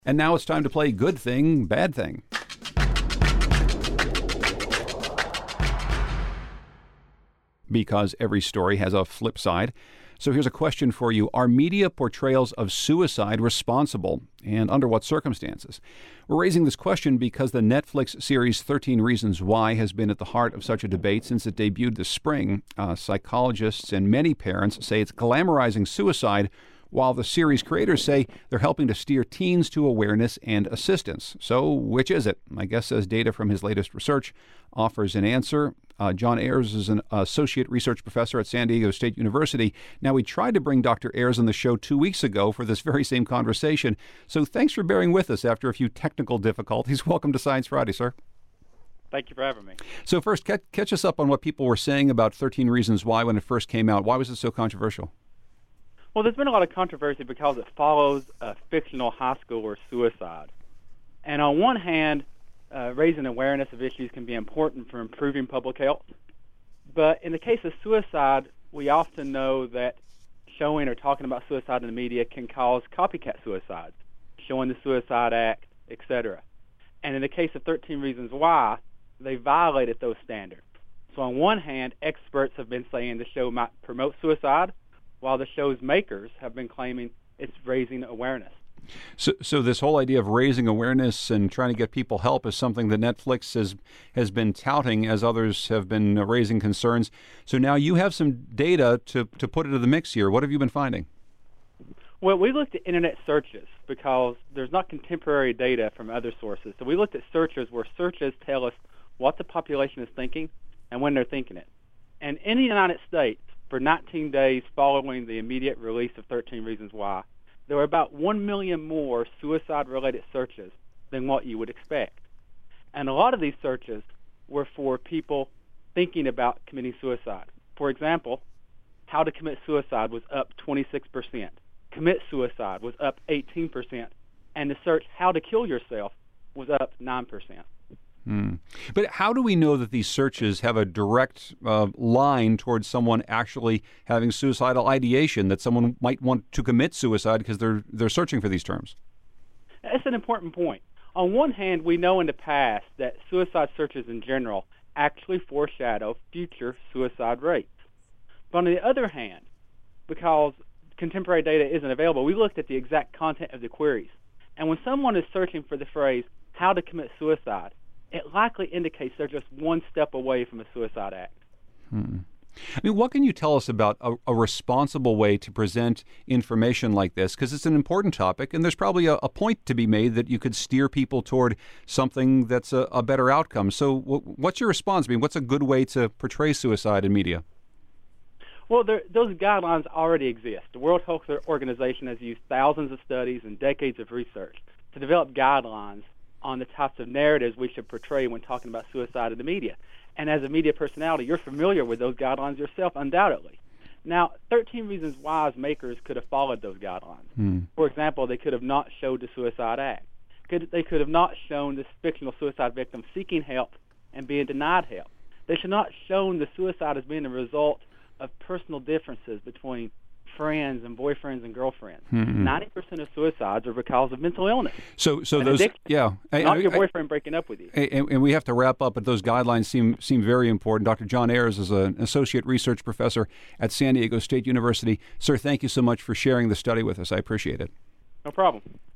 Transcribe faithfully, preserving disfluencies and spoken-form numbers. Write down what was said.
And now it's time to play Good Thing, Bad Thing. Because every story has a flip side. So here's a question for you. Are media portrayals of suicide responsible, and under what circumstances? We're raising this question because the Netflix series thirteen Reasons Why has been at the heart of such a debate since it debuted this spring. Uh, psychologists and many parents say it's glamorizing suicide, while the series creators say they're helping to steer teens to awareness and assistance. So which is it? My guest says data from his latest research offers an answer. Uh, John Ayers is an associate research professor at San Diego State University. Now, we tried to bring Doctor Ayers on the show two weeks ago for this very same conversation. So thanks for bearing with us after a few technical difficulties. Welcome to Science Friday, sir. Thank you for having me. So first, catch, catch us up on what people were saying about thirteen Reasons Why when it first came out. Why was it so controversial? Well, there's been a lot of controversy because it follows a fictional high schooler's suicide. And on one hand, uh, raising awareness of issues can be important for improving public health. But in the case of suicide, we often know that showing or talking about suicide in the media can cause copycat suicides, showing the Suicide Act, et cetera. And in the case of thirteen Reasons Why, they violated those standards. So on one hand, experts have been saying the show might promote suicide, while the show's makers have been claiming it's raising awareness. So, so this whole idea of raising awareness and trying to get people help is something that Netflix has has been touting, as others have been raising concerns. So now you have some data to, to put into the mix here. What have you been finding? Well, we looked at internet searches because there's not contemporary data from other sources. So we looked at searches where searches tell us what the population is thinking and when they're thinking it. And in the United States, for nineteen days following the immediate release of thirteen Reasons Why, there were about one million more suicide-related searches than what you would expect. And a lot of these searches were for people thinking about committing suicide. For example, how to commit suicide was up twenty-six percent. Commit suicide was up eighteen percent. And the search how to kill yourself was up nine percent. Hmm. But how do we know that these searches have a direct uh, line towards someone actually having suicidal ideation, that someone might want to commit suicide because they're they're searching for these terms? That's an important point. On one hand, we know in the past that suicide searches in general actually foreshadow future suicide rates. But on the other hand, because contemporary data isn't available, we looked at the exact content of the queries. And when someone is searching for the phrase, how to commit suicide, it likely indicates they're just one step away from a suicide act. Hmm. I mean, what can you tell us about a, a responsible way to present information like this? Because it's an important topic, and there's probably a, a point to be made that you could steer people toward something that's a, a better outcome. So w- what's your response? I mean, what's a good way to portray suicide in media? Well, there, those guidelines already exist. The World Health Organization has used thousands of studies and decades of research to develop guidelines on the types of narratives we should portray when talking about suicide in the media. And as a media personality, you're familiar with those guidelines yourself, undoubtedly. Now, thirteen Reasons Why's makers could have followed those guidelines. Hmm. For example, they could have not showed the Suicide Act. Could, they could have not shown this fictional suicide victim seeking help and being denied help. They should not have shown the suicide as being a result of personal differences between friends and boyfriends and girlfriends. Mm-hmm. ninety percent of suicides are because of mental illness. So so and those, addiction, yeah. Not I, your boyfriend I, breaking up with you. And, and we have to wrap up, but those guidelines seem seem very important. Doctor John Ayers is an associate research professor at San Diego State University. Sir, thank you so much for sharing the study with us. I appreciate it. No problem.